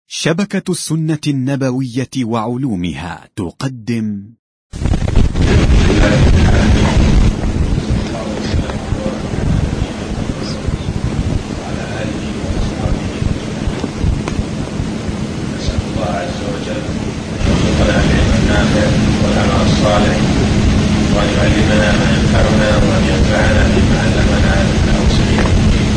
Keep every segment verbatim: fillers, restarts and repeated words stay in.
شبكة السنة النبوية وعلومها تقدم الصالح وأن يعلمنا ما ينفعنا وأن ينفعنا بما علمنا إنه سميع مجيب.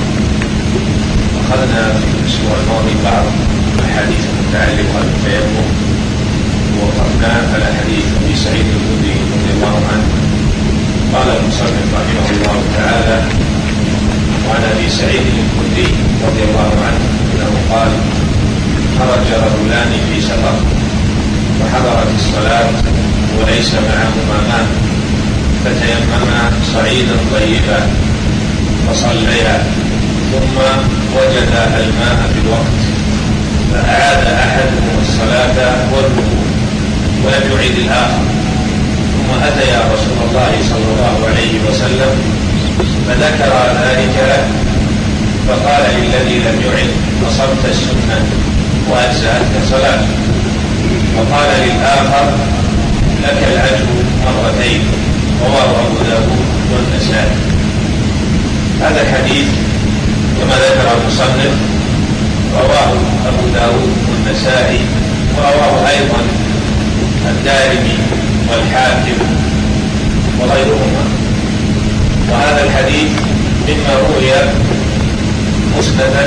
أخذنا في الأسبوع الماضي بعض الأحاديث المتعلقة بالتيمم ووقفنا على حديث أبي سعيد الخدري رضي الله عنه. قال المصنف رحمه الله تعالى: وعن أبي سعيد الخدري رضي الله عنه أنه قال: خرج رجلان في سفر وحضرت الصلاة وليس معهما ماء فتيمما صعيدا طيبا فصليا ثم وجدا الماء في الوقت فأعاد أحدهم الصلاة والوضوء ولم يعيد الآخر، ثم أتيا رسول الله صلى الله عليه وسلم فذكر ذلك له فقال للذي لم يعد: أصبت السنة وأجزأتك صلاة. وقال للآخر: لك الأجر مرتين. رواه أبو داود والنسائي. هذا الحديث كما ذكر المصنف رواه أبو داود والنسائي، ورواه أيضا الدارمي والحاكم وغيرهما. وهذا الحديث مما روي مسندا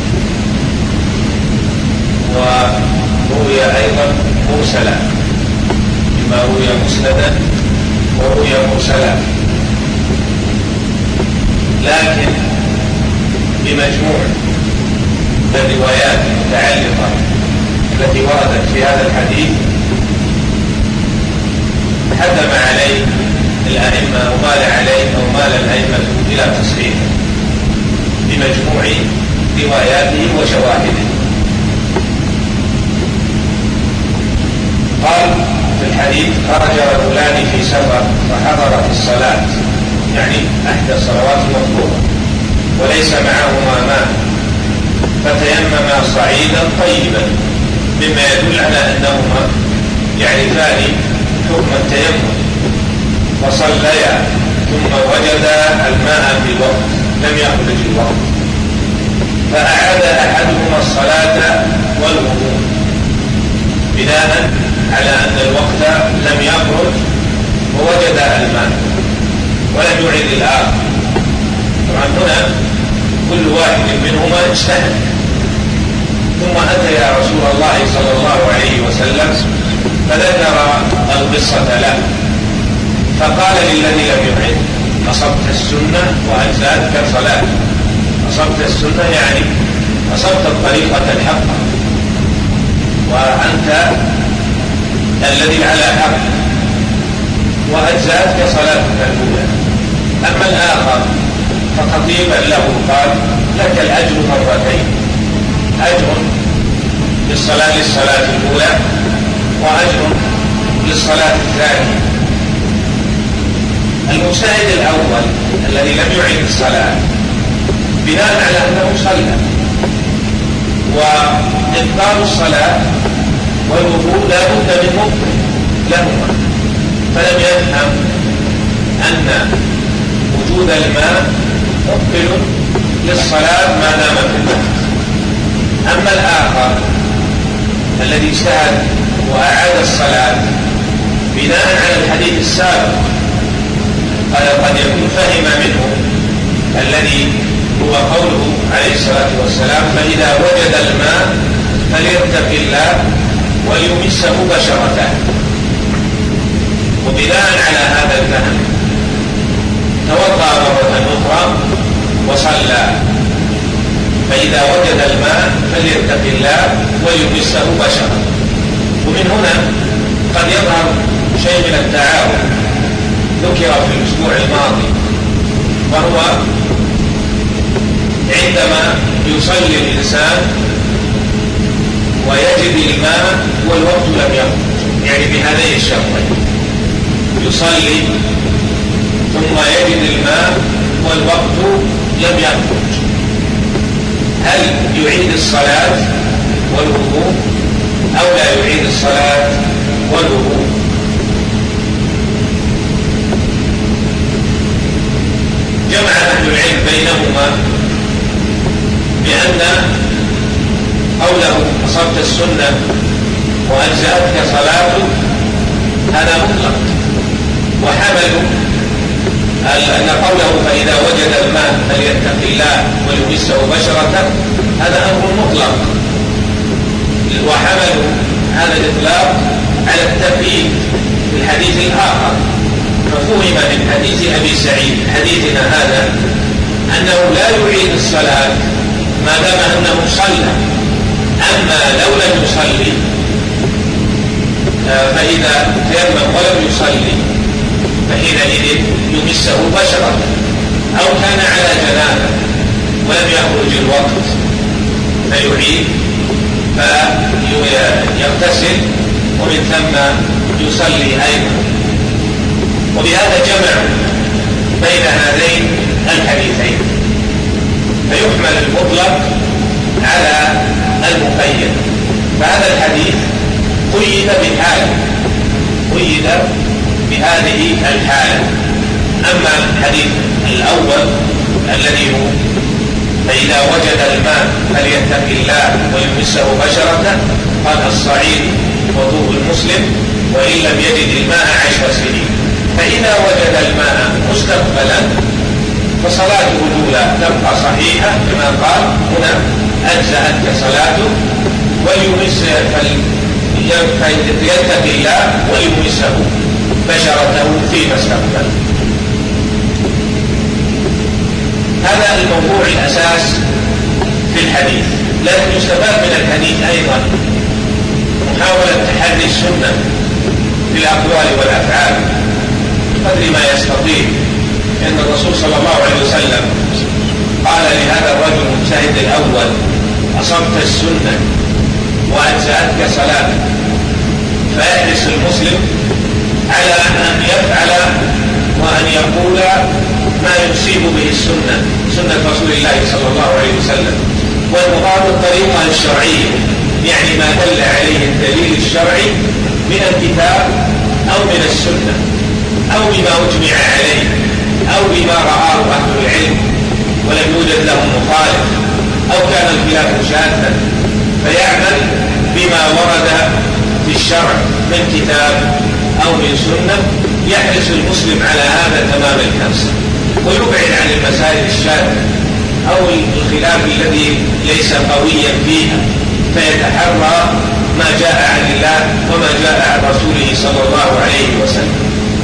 وروي أيضا مرسلا، مما روي مسندا وروي مرسلا، لكن بمجموع الروايات المتعلقة التي وردت في هذا الحديث حكم عليه الأئمة أو مال عليه أو مال الأئمة إلى تصحيحه بمجموع رواياته وشواهده. قال في الحديث: خرج رجلان في سفر فحضرت الصلاة، يعني أحدى الصلوات المفروضة، وليس معهما ماء فتيمما صعيدا طيبا، مما يدل على أنهما يعرفان حكم التيمم، فصليا ثم وجدا الماء في الوقت لم يخرج الوقت فأعاد أحدهما الصلاة والوضوء بناء على أن الوقت لم يخرج ووجد الماء ولم يعيد الآخر. طبعا هنا كل واحد منهما اجتهد، ثم أتى يا رسول الله صلى الله عليه وسلم فذكر القصة له فقال للذي لم يعد: أصبت السنة وأجزأتك صلاة. أصبت السنة يعني أصبت الطريقة الحقة وأنت الذي على حق، وأجزأتك صلاتك الأولى. أما الآخر فخطيبا له قال: لك الأجر مرتين، أجر للصلاة للصلاة الأولى وأجر للصلاة الثانية. المجتهد الأول الذي لم يعيد الصلاة بناء على أنه صلى، وإبطال الصلاة والوضوء لا بد من مبطل لهما، فلم يفهم أن وجود الماء مبطل للصلاة ما دام في الوقت. أما الآخر الذي اجتهد وأعاد الصلاة بناء على الحديث السابق قال قد يكون فهم منه الذي هو قوله عليه الصلاة والسلام: فإذا وجد الماء فليتق الله وليمسه بشرته. وبناء على هذا الفهم توضأ مرة أخرى وصلى: فإذا وجد الماء فليتق الله وليمسه بشرته. ومن هنا قد يظهر شيء من التعاون ذكر في الأسبوع الماضي، وهو عندما يصلي الإنسان ويجد الماء والوقت لم يخرج، يعني بهذين الشرطين: يصلي ثم يجد الماء والوقت لم يخرج، هل يعيد الصلاة والوضوء أو لا يعيد الصلاة والوضوء. جمع أهل العلم بينهما بأن قوله أصبت السنة وأجزأتك صلاته هذا مطلق، وحملوا أن قوله فإذا وجد الماء فليتق الله وليمسه بشرته هذا أمر مطلق، وحملوا هذا الإطلاق على التقييد في الحديث الآخر، ففهم من حديث أبي سعيد حديثنا هذا أنه لا يعيد الصلاة ما دام أنه صلى، أما لو لم يصلي فإذا تيمم ولم يصلي فحينئذ يمسه بشرة، أو كان على جنابه ولم يخرج الوقت فيعيد فيغتسل ومن ثم يصلي أيضا. وبهذا جمع بين هذين الحديثين، فيحمل المطلق على المقيد. فهذا الحديث قيد بحاله، قيد بهذه الحالة. أما الحديث الأول الذي هو فإذا وجد الماء فليتق الله ويمسه بشرته قال الصعيد وضوء المسلم وإن لم يجد الماء عشر سنين، فإذا وجد الماء مستقبلا فصلاته الأولى تبقى صحيحة كما قال هنا أجزأتك صلاته وليمس فليتق الله وليمسه بشرته فيما استقبل. هذا الموضوع الأساس في الحديث. لكن يستفاد من الحديث أيضا محاولة تحري السنة في الأقوال والأفعال قدر ما يستطيع. إن الرسول صلى الله عليه وسلم قال لهذا الرجل المجتهد الأول أصبت السنة وأجزأتك صلاة، فيحرص المسلم على أن يفعل وأن يقول ما يصيب به السنة، سنة رسول الله صلى الله عليه وسلم، والمراد الطريقة الشرعية، يعني ما دل عليه الدليل الشرعي من الكتاب أو من السنة أو بما أجمع عليه أو بما رآه أهل العلم ولم يوجد لهم مخالف، أو كان الخلاف شاذا، فيعمل بما ورد في الشرع من كتاب أو من سنة. يحرص المسلم على هذا تمام الحرص ويبعد عن المسائل الشاذة أو الخلاف الذي ليس قويا فيها، فيتحرى ما جاء عن الله وما جاء عن رسوله صلى الله عليه وسلم.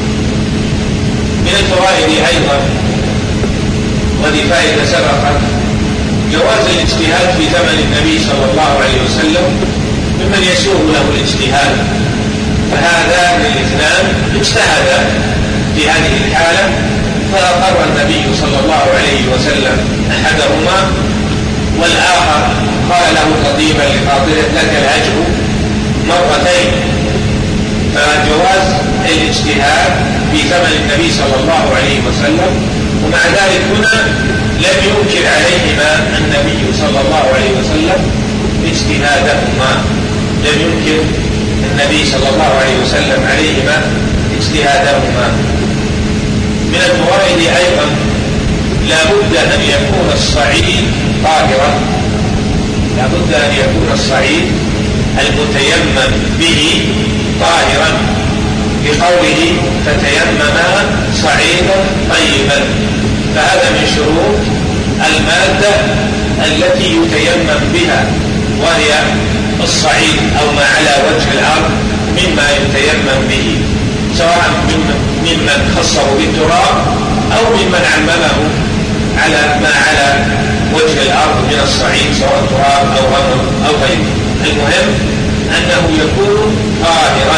من الفوائد أيضا وهذه فائدة سبقت جواز الاجتهاد في زمن النبي صلى الله عليه وسلم ممن يسوغ له الاجتهاد، فهذان الاثنان اجتهدا في هذه الحالة فأقر النبي صلى الله عليه وسلم أحدهما، والآخر قال له تطيبا لخاطره لك الأجر مرتين. فجواز الاجتهاد في زمن النبي صلى الله عليه وسلم، ومع ذلك هنا لم ينكر عليهما النبي صلى الله عليه وسلم اجتهادهما، لم ينكر النبي صلى الله عليه وسلم عليهما اجتهادهما. من الفوائد أيضا لا بد أن يكون الصعيد طاهرا، لا بد أن يكون الصعيد المتيمم به طاهرا، لقوله فتيمما صعيدا طيبا، فهذا من شروط المادة التي يتيمم بها، وهي الصعيد أو ما على وجه الأرض مما يتيمم به، سواء ممن خصه بالتراب أو ممن عممه على ما على وجه الأرض من الصعيد سواء تراب أو رمل أو غيره. المهم أنه يكون طاهرا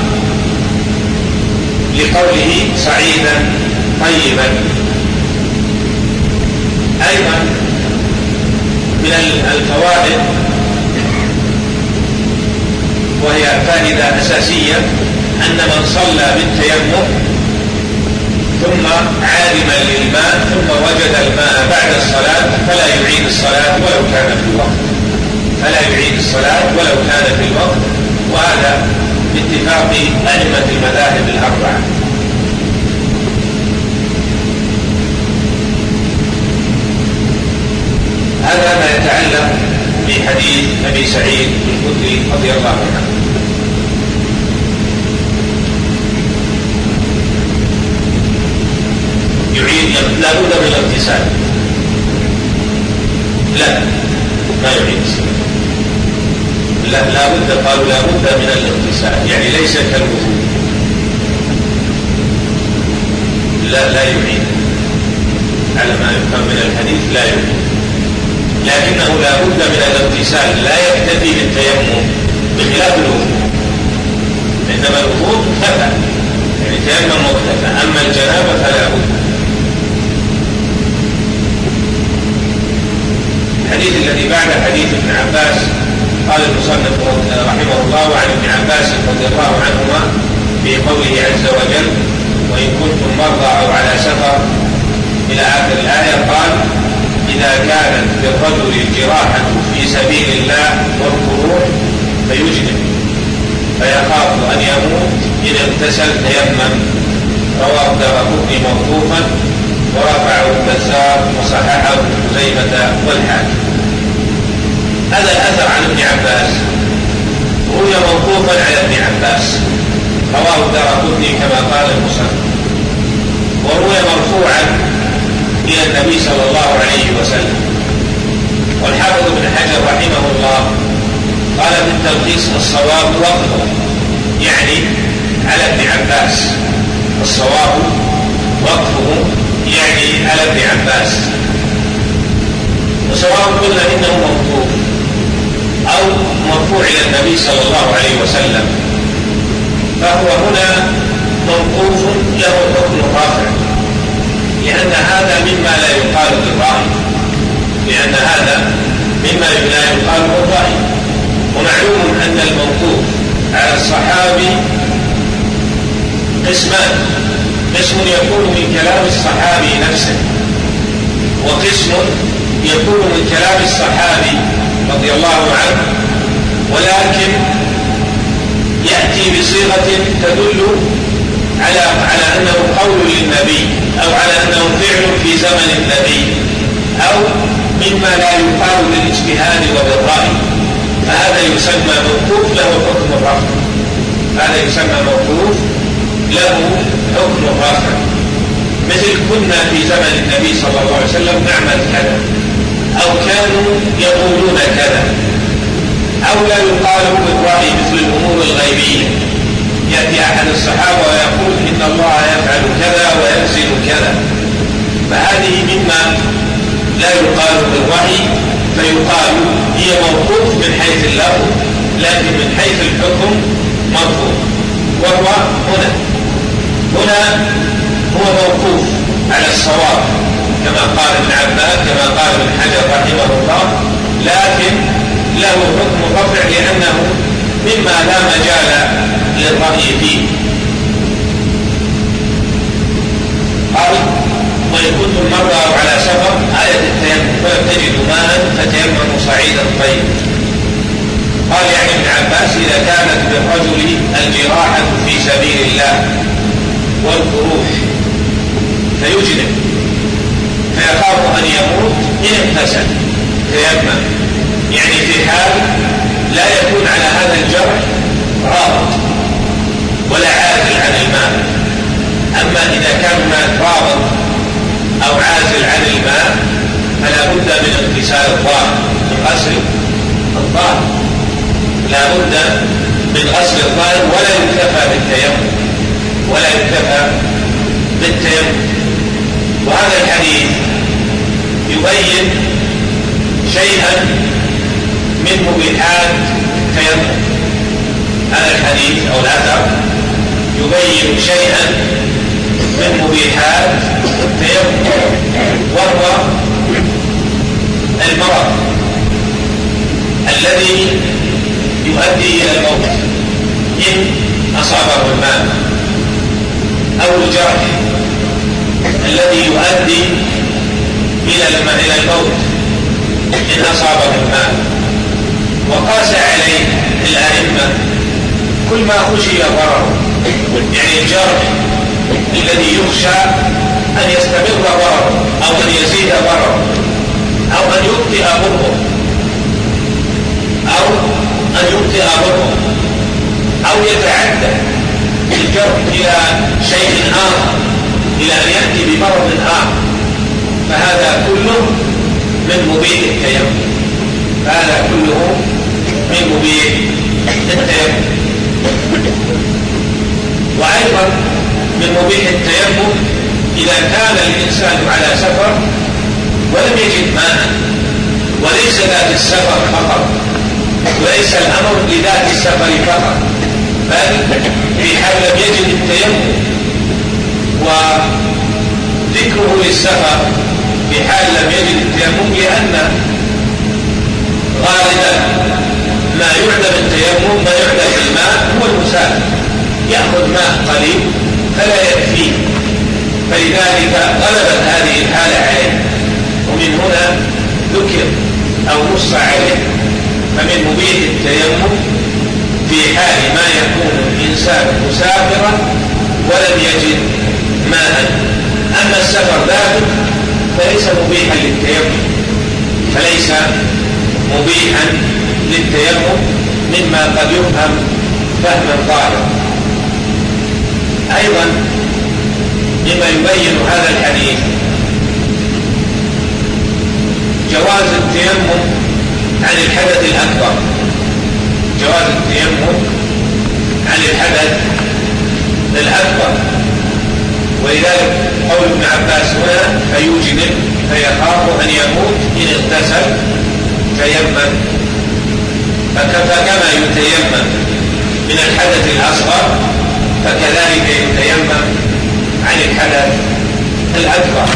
لقوله صعيدا طيبا. أيضا من الفوائد وهي فائدة أساسية أن من صلى بالتيمم ثم عالما للماء ثم وجد الماء بعد الصلاة فلا يعيد الصلاة ولو كان في الوقت، فلا يعيد الصلاة ولو كان في الوقت، وهذا باتفاق أئمة المذاهب الأربعة. هذا ما يتعلق بحديث أبي سعيد الخدري رضي الله عنه. يعيد لا بد من الاغتسال؟ لا، ما يعيد. لا لا بد، قالوا لا بد من الاغتسال، يعني ليس كالوضوء. لا لا يعيد على ما يفهم من الحديث، لا يعيد، لكنه لا بد من الاغتسال، لا يكتفي بالتيمم بخلاف الوضوء. إنما الوضوء كفى، يعني تيمم وكفى، أما الجنابة فلا بد. الحديث الذي بعد حديث ابن عباس، قال المصنف رحمه الله: وعن ابن عباس رضي الله عنهما في قوله عز وجل: وإن كنتم مرضى أو على سفر إلى آخر الآية، قال: إذا كانت للرجل جراحة في سبيل الله والقروح فيجنب فيخاف أن يموت إن اغتسل تيمم. رواه الدارقطني موقوفا، ورفعه البزار وصححه خزيمة والحاكم. هذا الأثر عن ابن عباس روي موقوفا على ابن عباس، رواه الدارقطني كما قال المصنف، وروي مرفوعا إلى النبي صلى الله عليه وسلم. والحافظ ابن حجر رحمه الله قال في التلخيص: الصواب وقفه، يعني على ابن عباس. الصواب وقفه يعني على ابن عباس. وسواء قلنا إنه موقوف أو مرفوع إلى النبي صلى الله عليه وسلم، فهو هنا موقوف له حكم رافع، لأن هذا مما لا يقال بالرأي، لأن هذا مما لا يقال بالرأي. ومعلوم أن الموقوف على الصحابي قسمان: قسم يكون من كلام الصحابي نفسه، وقسم يكون من كلام الصحابي رضي الله عنه ولكن يأتي بصيغة تدل على على أنه قول للنبي، أو على أنه فعل في زمن النبي، أو مما لا يقال بالاجتهاد وبالرأي، فهذا يسمى موقوف له حكم الرفع. هذا يسمى موقوف له حكم الرفع، مثل: كنا في زمن النبي صلى الله عليه وسلم نعمل كذا، أو كانوا يقولون كذا. أو لا يقال بالرأي مثل الأمور الغيبية، يأتي أحد الصحابة ويقول: إن الله يفعل كذا وينزل كذا، فهذه مما لا يقال بالرأي، فيقال هي موقوف من حيث اللفظ، لكن من حيث الحكم مرفوع. وهو هنا هنا هو موقوف على الصواب كما قال ابن عباس، كما قال ابن حجر رحمه الله، لكن له حكم رفع لأنه مما لا مجال للرأي فيه. قال: وإن كنتم مرضى أو على سفر، آية التيمم، فلم تجدوا ماء فتيمموا صعيدا طيبا. قال يعني ابن عباس: إذا كانت بالرجل الجراحة في سبيل الله والقروح فيجنب فيخاف أن يموت إن اغتسل تيمم، يعني في حال لا يكون على هذا الجرح رابط ولا عازل عن الماء. أما إذا كان هناك رابط أو عازل عن الماء فلا بد من اغتسال الظاهر، من غسل الظاهر، لا بد من غسل الظاهر، ولا يكتفى بالتيمم، ولا يكتفى بالتيمم. وهذا الحديث يبين شيئا من مبيحات التيمم. هذا الحديث أو الأثر يبين شيئا من مبيحات التيمم، وهو المرض الذي يؤدي إلى الموت إن أصابه الماء، أو الجرح الذي يؤدي إلى الموت إن أصابه الماء. وقاس عليه الأئمة مما خشي ضرره، يعني الجرح الذي يخشى أن يستمر ضرره أو أن يزيد ضرره أو أن يبطئ ضره أو أن يبطئ ضره أو يتعدى الجرح إلى شيء آخر، إلى أن يأتي بمرض آخر، فهذا كله من مبيح التيمم، هذا كله من مبيح التيمم. وأيضا من مبيح التيمم إذا كان الإنسان على سفر ولم يجد ماء، وليس ذات السفر فقط، وليس الأمر لذات السفر فقط، بل في حال لم يجد التيمم، وذكره للسفر في حال لم يجد التيمم لأن غالبا ما يعدم التيمم ما يعدم الماء هو المسافر، يأخذ ماء قليل فلا يكفيه، فلذلك غلبت هذه الحالة عليه، ومن هنا ذكر أو نص عليه. فمن مبيح التيمم في حال ما يكون الإنسان مسافرا ولم يجد ماء. أما السفر ذاته فليس مبيحا للتيمم، فليس مبيحا للتيمم مما قد يفهم فهما ظاهرا. أيضا مما يبين هذا الحديث جواز التيمم عن الحدث الأكبر، جواز التيمم عن الحدث الأكبر، ولذلك قول ابن عباس هنا فيوجب فيخاف أن يموت إن اغتسل تيمم، فكما يتيمم من الحدث الأصغر فكذلك يتيمم عن الحدث الأكبر.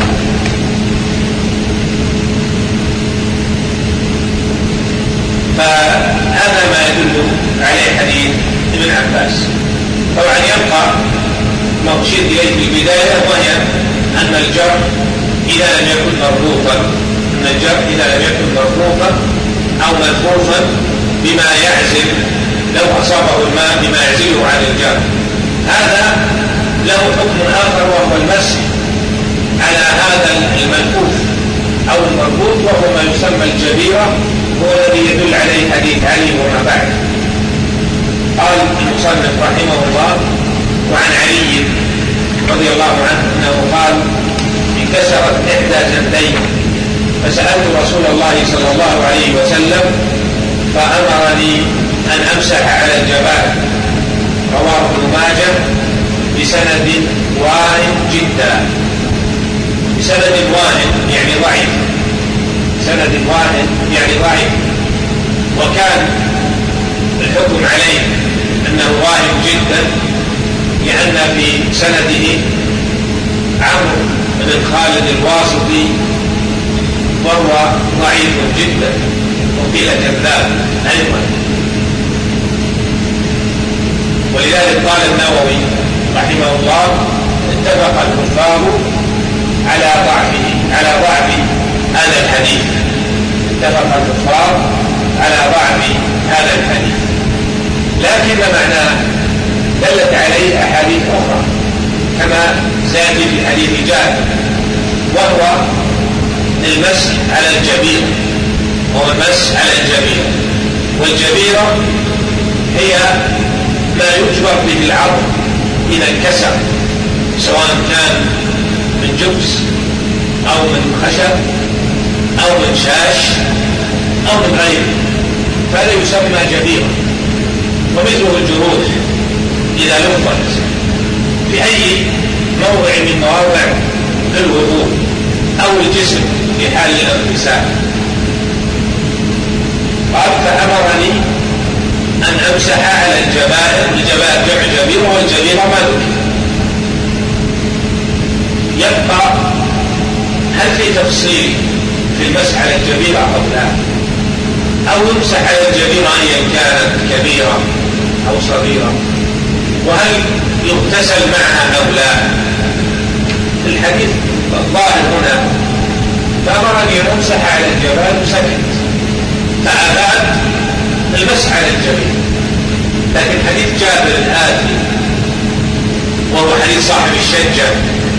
فهذا ما يدل عليه حديث ابن عباس. طبعا يبقى ما أشير إليه في البداية، وهي أن الجرح إذا لم يكن مربوطا أن الجرح إذا لم يكن مربوطا أو ملفوفا بما يعزل، لو أصابه الماء بما يعزله عن الجرح، هذا له حكم آخر وهو المسح على هذا الملفوف أو المربوط، وهو ما يسمى الجبيرة، هو الذي يدل عليه حديث علي وما بعد. قال المصنف رحمه الله: وعن علي رضي الله عنه أنه قال: انكسرت إحدى جنبي فسألت رسول الله صلى الله عليه وسلم فأمرني أن أمسح على الجبال. رواه ابن ماجه بسند واهن جدا، بسند واهن يعني ضعيف، سند واهن يعني ضعيف، وكان الحكم عليه أنه واهن جدا لأن في سنده عمرو بن خالد الواسطي وهو ضعيف جدا، وقيل كذاب أيضا. ولذلك قال النووي رحمه الله: اتفق الكفار على ضعفه على ضعف هذا الحديث، اتفق الكفار على ضعف هذا الحديث، لكن معناه دلت عليه أحاديث أخرى كما سيأتي في حديث جابر، وهو المسح على الجبيرة، وهو المسح على الجبيرة. والجبيرة هي ما يجبر به العظم إذا انكسر، سواء كان من جبس أو من خشب أو من شاش أو من غيره، فهذا يسمى جبيرة. ومثله الجروح إذا لفت في أي موضع من مواضع الوضوء أو الجسم في حال الانكسار. قال: فأمرني أن أمسح على الجبائر، الجبائر جمع جبيرة، والجبيرة ما ذكر. يبقى هل في تفصيل في المسح على الجبيرة أو لا، أو يمسح على الجبيرة أيا كانت كبيرة أو صغيرة، وهل يغتسل معها أو لا؟ الحديث الظاهر هنا فأمرني أن أمسح على الجبال وسكت، فأباد المسح على الجبيرة، لكن حديث جابر الآتي وهو حديث صاحب الشجة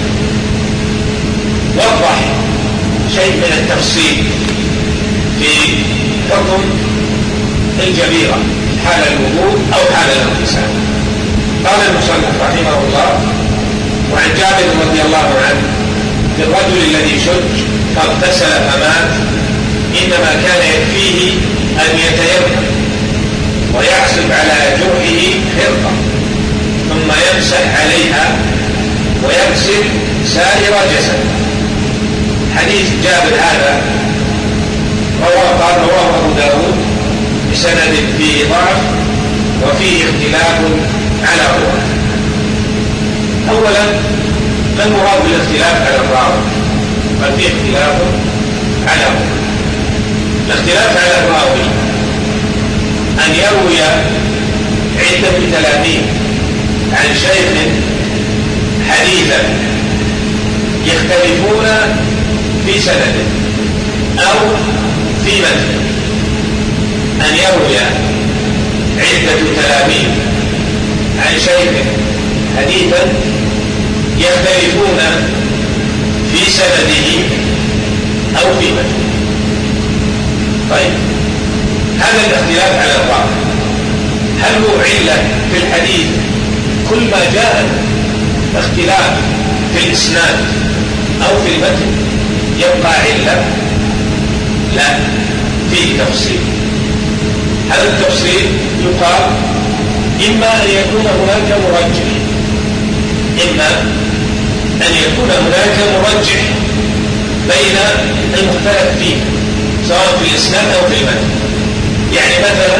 وضح شيء من التفصيل في حكم الجبيرة حال الوضوء أو حال الاغتسال. قال المصنف رحمه الله: وعن جابر رضي الله عنه في الرجل الذي شج فاغتسل فمات إنما كان يكفيه أن يتيمم ويعصب على جرحه خرقة ثم يمسح عليها ويغسل سائر جسده. حديث جابر هذا رواه قال رواه أبو داود بسند فيه ضعف وفيه اختلاف على الرواة. أولا ما المراد بالاختلاف على الراوي؟ قال فيه اختلاف على الرواة. الاختلاف على الراوي أن يروي عدة تلاميذ عن شيخ حديثا يختلفون في سنده أو في متنه. أن يروي عدة تلاميذ عن شيخ حديثا يختلفون في سنده أو في متنه. طيب هذا الاختلاف على الراوي هل هو علة في الحديث كل ما جاء اختلاف في الإسناد أو في المتن يبقى علة؟ لا، فيه تفصيل. هذا التفصيل يقال إما أن يكون هناك مرجح إما أن يكون هناك مرجح بين المختلف فيه سواء في الإسناد أو في المتن. يعني مثلا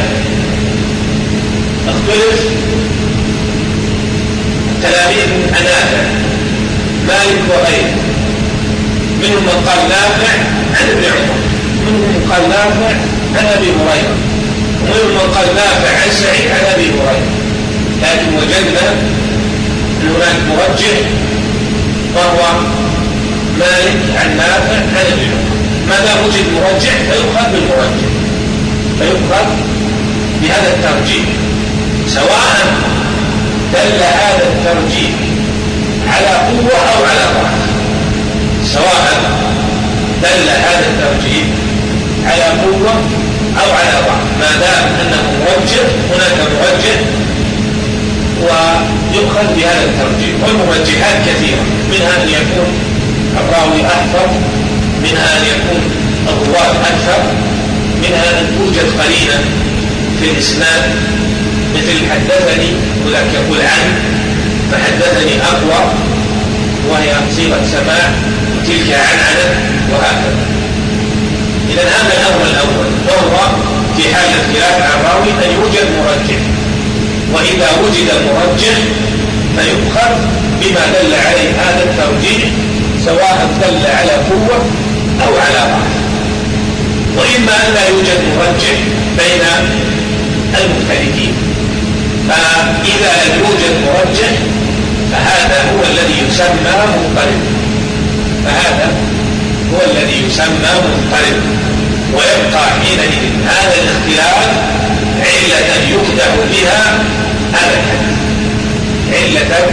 اختلف تلاميذ نافع مالك وغيره، منهم من قال نافع عن ابن عمر، منهم من قال نافع عن ابي هريره، ومنهم من قال نافع عن سعيد عن ابي هريره، لكن وجدنا ان هناك مرجح وهو مالك عن نافع عن ابن عمر. ما دام وجد مرجح فيؤخذ بالمرجح، فيؤخذ بهذا الترجيح سواء دل هذا الترجيح على قوة أو على ضعف. سواء دل هذا الترجيح على قوة أو على ضعف، ما دام أنه مرجح هناك مرجح ويؤخذ بهذا الترجيح. والمرجحات كثيرة، منها أن يكون الراوي أحفظ، منها أن يكون الرواة أكثر، منها أن توجد قرينة في الإسناد مثل حدثني ولك يقول عنه فحدثني أقوى وهي صيغة سماع وتلك عنعنة وهكذا. إذن هذا الأمر الأول وهو في حال اختلاف عن راوي أن يوجد مرجح، وإذا وجد المرجح فيؤخذ بما دل عليه هذا الترجيح سواء دل على قوة أو على ضعف. وإما أن لا يوجد مرجح بين المختلفين، فإذا لم يوجد مرجح فهذا هو الذي يسمى مضطرب، فهذا هو الذي يسمى مضطرب، ويبقى حينئذ هذا الاختلاف علة يقدح بها هذا الحديث، علة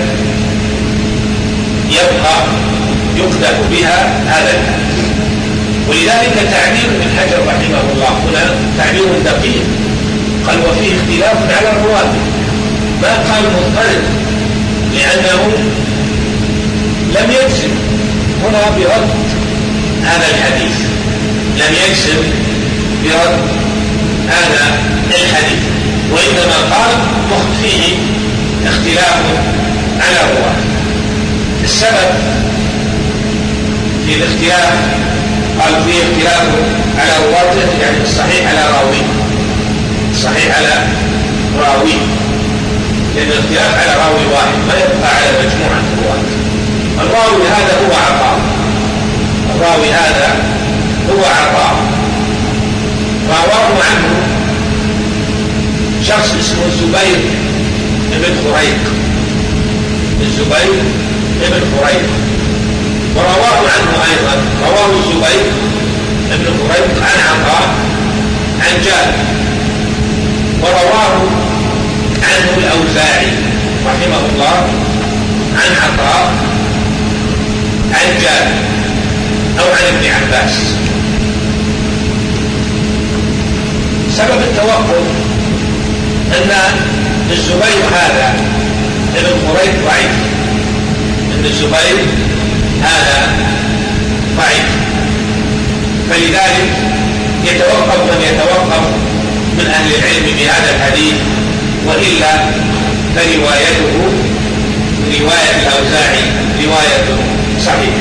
يبقى يقدح بها هذا الحديث. ولذلك تعبير ابن حجر رحمه الله هنا تعبير دقيق، قال وفيه اختلاف على الرواة، ما قال مضطرب لأنه لم يجزم هنا برد هذا الحديث، لم يجزم برد هذا الحديث، وإنما قال فيه اختلاف على الرواة. السبب في الاختلاف قال فيه اختلاف على رواته، يعني الصحيح على راويه، الصحيح على راويه، لأن الاختلاف على راوي واحد ما يبقى على مجموعة الرواة. الراوي هذا هو عطاء، الراوي هذا هو عطاء، رواه عنه شخص اسمه الزبير بن خريق، الزبير بن خريق، ورواه عنه أيضا رواه الزبير بن خريق عن عطاء عن جابر، ورواه عن بلال أو عن ابن عباس. سبب التوقف أن الزبير هذا ابن قريب ضعيف، أن الزبير هذا ضعيف، فلذلك يتوقف من يتوقف من أهل العلم بهذا الحديث، وإلا فروايته رواية الأوزاعي رواية صحيحة.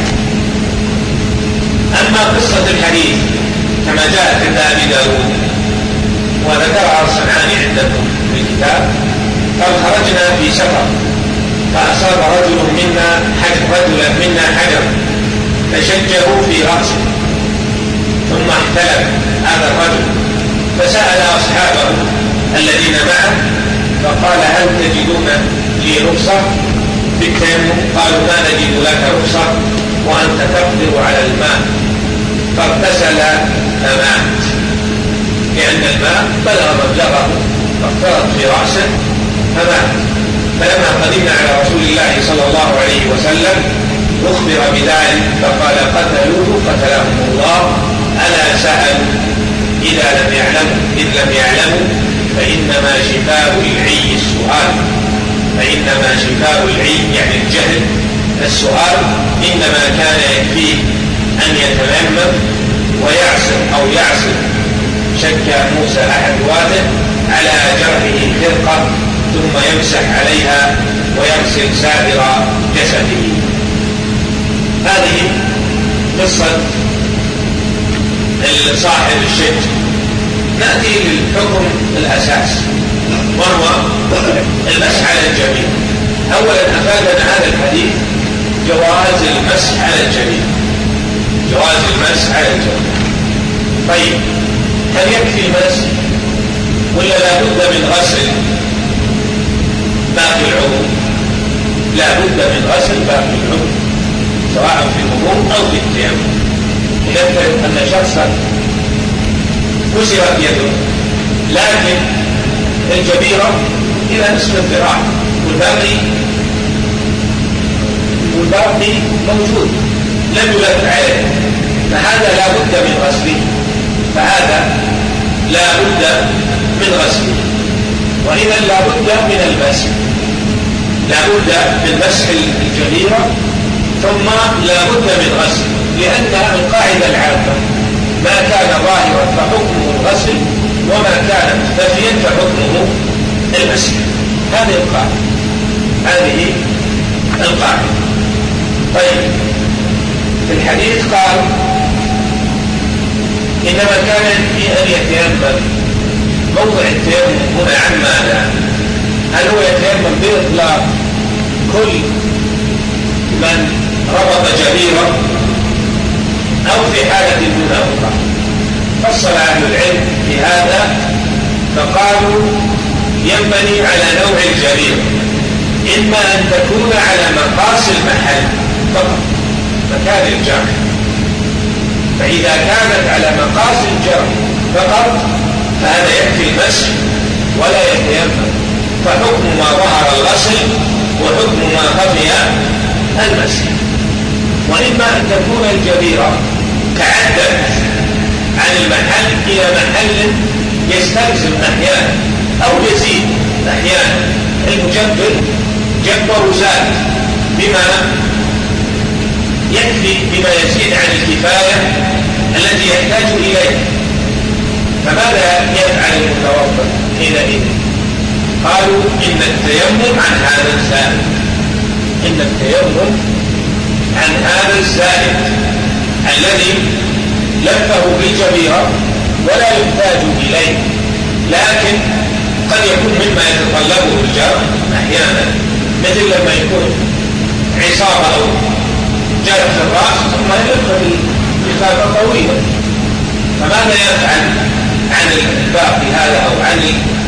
أما قصة الحديث كما جاءت عند أبي داود وذكرها الصنعاني عندكم في الكتاب، قال خرجنا في سفر فأصاب رجل منا حجر رجلا منا حجر فشجه في رأسه، ثم احتلم هذا الرجل فسأل أصحابه الذين معه فقال هل تجدون لي رخصة في التيمم؟ قالوا ما نجد لك رخصة وأنت تقدر على الماء، فاغتسل فمات، لأن الماء بلغ مبلغه فاختلط في رأسه فمات. فلما قدمنا على رسول الله صلى الله عليه وسلم أخبر بذلك فقال قتلوه قتلهم الله، ألا سألوا إذا لم يعلموا إذ لم يعلموا فإنما شفاء العي السؤال، فإنما شفاء العي يعني الجهل السؤال، إنما كان يكفيه أن يتيمم ويعصر أو يعصر شك موسى أحد واده على جرحه خرقة ثم يمسح عليها ويغسل سائر جسده. هذه قصة صاحب الشج. نأتي للحكم الأساس وهو المسح على الجبين. أولا أفادنا هذا الحديث جواز المسح على الجبين، جواز المسح على الجبين. طيب هل يكفي المسح ولا لا بد من غسل باقي العضو؟ لا بد من غسل باقي العضو سواء في الوضوء أو في التيمم. يفترض أن شخصا كسرت يده لكن الجبيرة إلى نصف الذراع والباقي والباقي موجود لم يلف عليه، فهذا لا بد من غسله، فهذا لا بد من غسله. وإذا لا بد من المسح، لا بد من مسح الجبيرة ثم لا بد من غسل، لأن القاعدة العامة ما كان ظاهرا فحكمه الغسل وما كان مختفيا فحكمه المسح. هذه القاعدة، هذه القاعدة. طيب في الحديث قال إنما كان يكفي أن يتيمم. موضع التيمم هنا عن ماذا؟ هل هو يتيمم بإطلاق كل من ربط جبيرة أو في حالة دون أخرى؟ فصل أهل العلم في هذا فقالوا ينبني على نوع الجبيرة، إما أن تكون على مقاس المحل فقط مكان الجرح، فإذا كانت على مقاس الجرح فقط فهذا يكفي المسح ولا يتيمم، فحكم ما ظهر الغسل وحكم ما خفي المسح. وإما أن تكون الجبيرة تعدت عن المحل إلى محل يستلزم أحيانا أو يزيد أحيانا، المجبر جبر زاد بما يكفي بما يزيد عن الكفاية التي يحتاج إليه، فماذا يفعل المتوضئ حينئذ؟ قالوا إن التيمم عن هذا الزائد، إن التيمم عن هذا الزائد الذي لفه بالجبيرة ولا يحتاج إليه، لكن قد يكون مما يتطلبه الجرح أحيانا، مثل لما يكون عصابة أو جرح في الرأس ثم يلف بخافة طويلة، فماذا يفعل عن الباقي هذا أو عن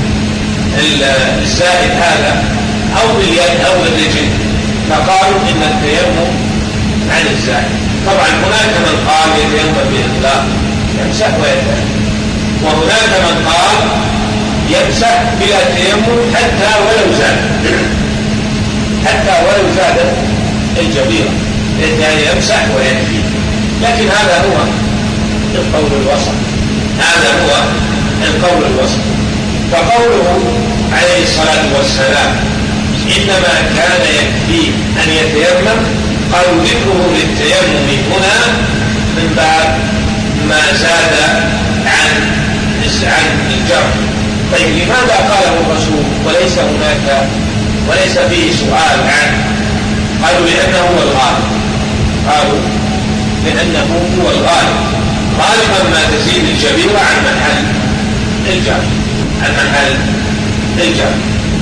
الزائد هذا أو باليد أو بالرجل؟ فقالوا إن التيمم عن الزائد. طبعا هناك من قال يتيمم بإطلاق يمسح ويتيمم، وهناك من قال يمسح بلا تيمم حتى ولو زاد، حتى ولو زاد الجبيرة، يمسح ويكفي. لكن هذا هو القول الوسط، هذا هو القول الوسط. فقوله عليه الصلاة والسلام إنما كان يكفي أن يتيمم، قالوا ذكره للتيمم هنا من باب ما زاد عن عن الجرح. طيب لماذا قاله الرسول وليس هناك وليس فيه سؤال عنه؟ قالوا لأنه هو الغالب، قالوا لأنه هو الغالب، غالبا ما تزيد الجبيرة عن محل الجرح، عن محل الجرح.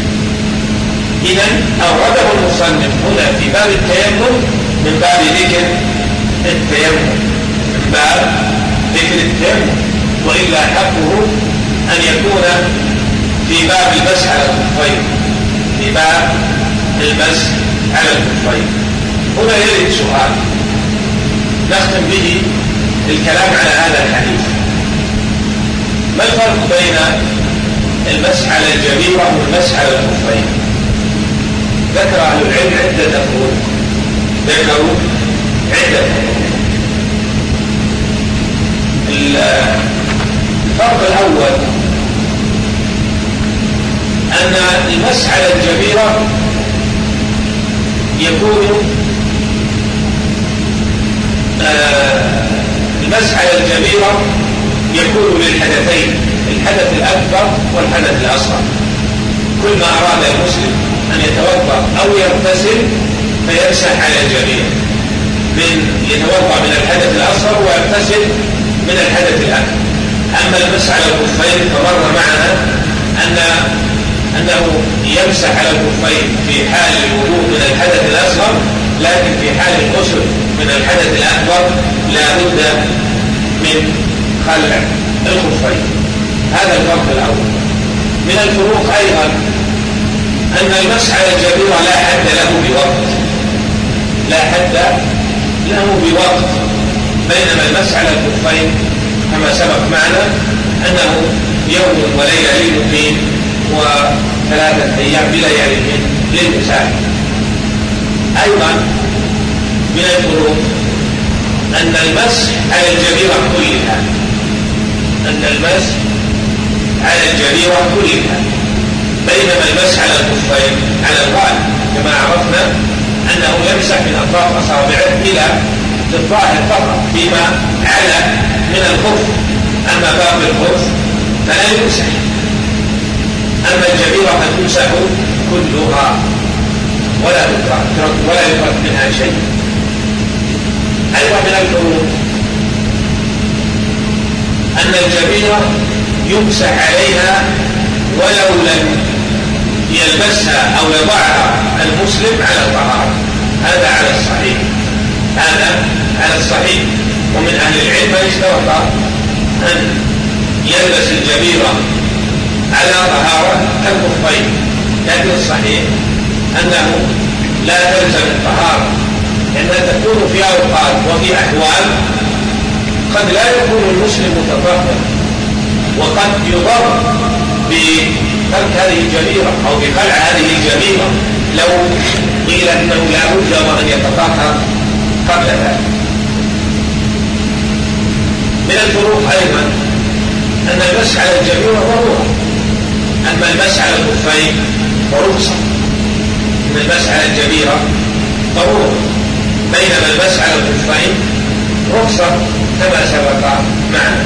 إذن أورده المصنف هنا في باب التيمم من باب ذكر التيمم، من باب ذكر التيمم، وإلا حقه أن يكون في باب المسح على الخفين، في باب المسح على الخفين. هنا يرد سؤال نختم به الكلام على هذا الحديث: ما الفرق بين المسح على الجبيرة والمسح على الخفين؟ ذكر أهل العلم عدة فروق، ذكروا عدة فروق. الفرق الأول أن المسح على الجبيرة يكون آه المسح على الجبيرة يكون للحدثين، الحدث الأكبر والحدث الأصغر. كل ما أراد المسلم أن يتوضأ أو يغتسل فيمسح على الجبيرة، من يتوضأ من الحدث الأصغر ويغتسل من الحدث الأكبر. أما المسح على الخفين فمر معنا أن أنه يمسح على الخفين في حال الوضوء من الحدث الأصغر، لكن في حال الغسل من الحدث الأكبر لا بد من خلع الخفين. هذا الفرق الأول. من الفروق أيضا أن المسح على الجبيرة لا حد له بوقت، لا حد له بوقت، بينما المسح على الخفين كما سبق معنا أنه يوم وليلة للمقيم وثلاثة أيام بلياليهم للمسافر. أيضا من الفروق أن المسح على الجبيرة كلها، أن المسح على الجبيرة كلها، بينما المسح على الخفين على الغالب كما عرفنا أنه يمسح من أطراف أصابعه إلى الظاهر فقط فيما على من الخف، أما باقي الخف فلا يمسح. أما الجبيرة فتمسح كلها ولا يترك ولا يترك منها شيء. أيضا من الفروق أن الجبيرة يمسح عليها ولو لم يلبسها أو يضعها المسلم على الطهارة، هذا على الصحيح، هذا على الصحيح. ومن أهل العلم من اشترط أن يلبس الجبيرة على طهارة كالخفين، لكن الصحيح أنه لا تلزم الطهارة، لأنها تكون في أوقات وفي أحوال قد لا يكون المسلم متطهرا، وقد يضر بترك هذه الجبيرة أو بخلع هذه الجبيرة لو قيل أنه لا بد وأن يتطهر قبل ذلك. من الفروق أيضا أن المسح على الجبيرة ضرورة، أما المسح على الخفين فرخصة. أن المسح على الجبيرة ضرورة، بينما المسح على الخفين رخصة كما سبق معنا.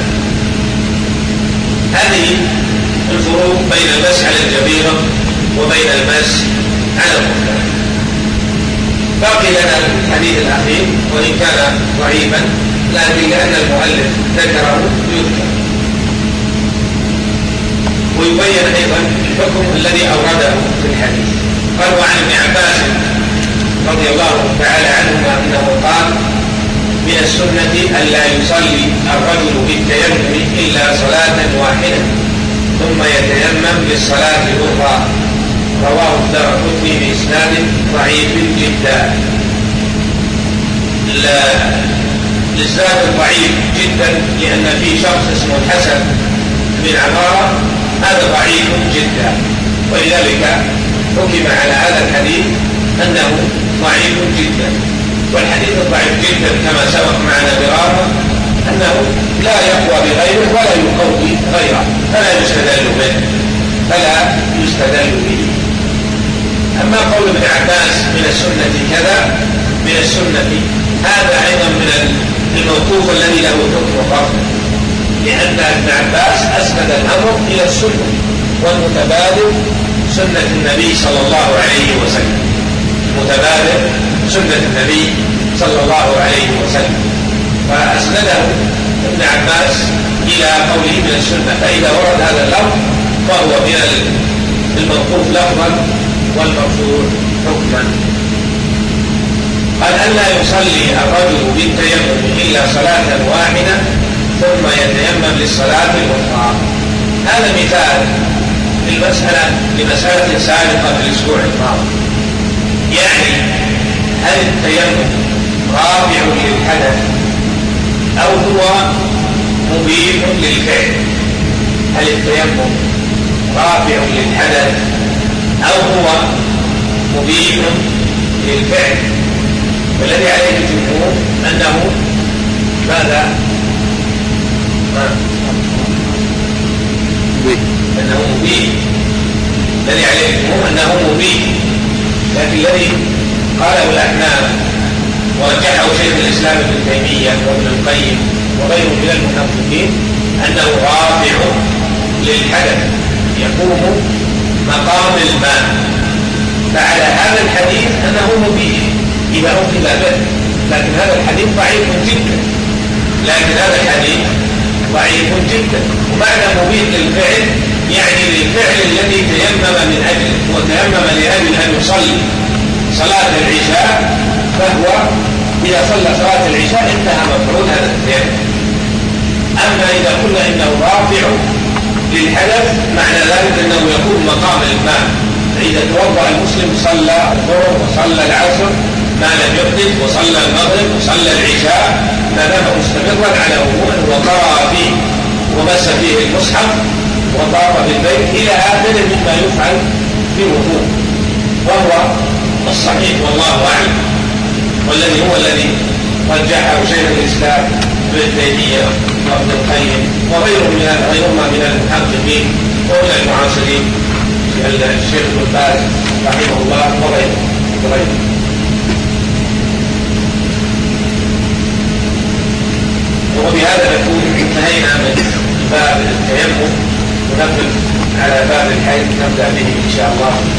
هذه الفروق بين المسح على الجبيرة وبين المسح على الخفين. باقي لنا الحديث الأخير وإن كان ضعيفا، لكن لأن المؤلف ذكره يذكر ويبين أيضا الحكم الذي أورده في الحديث. قال: وعن ابن عباس رضي الله تعالى عنهما أنه قال: من السنة أن لا يصلي الرجل بالتيمم إلا صلاة واحدة ثم يتيمم للصلاة الأخرى. رواه الدارقطني بإسناد ضعيف جدا. الإسناد ضعيف جدا لأن في شخص اسمه الحسن بن عمارة، هذا ضعيف جدا، ولذلك حكم على هذا الحديث أنه ضعيف جدا. والحديث الضعيف جدا كما سبق معنا مرارا أنه لا يقوى بغيره ولا يقوي غيره، فلا يستدل به فلا يستدل به. أما قول ابن عباس من السنة كذا من السنة، هذا أيضا من الموقوف الذي له حكم فرض، لأن ابن عباس أسند الأمر إلى السنة، والمتبادل سنة النبي صلى الله عليه وسلم، المتبادل سنة النبي صلى الله عليه وسلم، فأسنده ابن عباس إلى قوله من السنة، فإذا ورد هذا اللفظ فهو من الموقوف لفظا والمرفوع حكما. قال ألا يصلي الرجل بالتيمم إلا صلاة واحدة ثم يتيمم للصلاة الأخرى. هذا مثال للمسألة لمسألة سابقة في الأسبوع الماضي، يعني هل التيمم رافع للحدث أو هو مبيح للفعل؟ هل التيمم رافع للحدث أو هو مبيح للفعل؟ والذي عليه الجمهور أنه ماذا؟ أنه مبيح. الذي عليه الجمهور أنه مبيح، لكن الذي قاله الأحناف ورجحه شيخ الإسلام ابن تيمية وابن القيم وغيره من المحققين أنه رافع للحدث يقوم مقام الماء، فعلى هذا الحديث أنه مبيح إذا أخذ به، لكن هذا الحديث ضعيف جدا، لكن هذا الحديث ضعيف جدا. ومعنى مبيح للفعل يعني للفعل الذي تيمم من أجله، وتيمم لأجل أن يصلي صلاة العشاء، فهو إذا صلى صلاة العشاء انتهى مفعول هذا التيمم. أما إذا قلنا إنه رافع للحدث معنى ذلك أنه يكون مقام الماء، فإذا توضأ المسلم صلى الظهر وصلى العصر ما لم يحدث وصلى المغرب وصلى العشاء ما دام مستمرا على وضوء وقرأ فيه ومس فيه المصحف وطاف بالبيت إلى آخره مما يفعل في وضوء، وهو الصحيح والله أعلم، والذي هو الذي رجحه شيخ الإسلام ابن تيمية وابن القيم وغيره من غيرهما من المحققين ومن المعاصرين الشيخ ابن باز رحمه الله وغيره وغيره. وبهذا نكون انتهينا من باب التيمم، ونقف على باب الحيض نبدأ به إن شاء الله.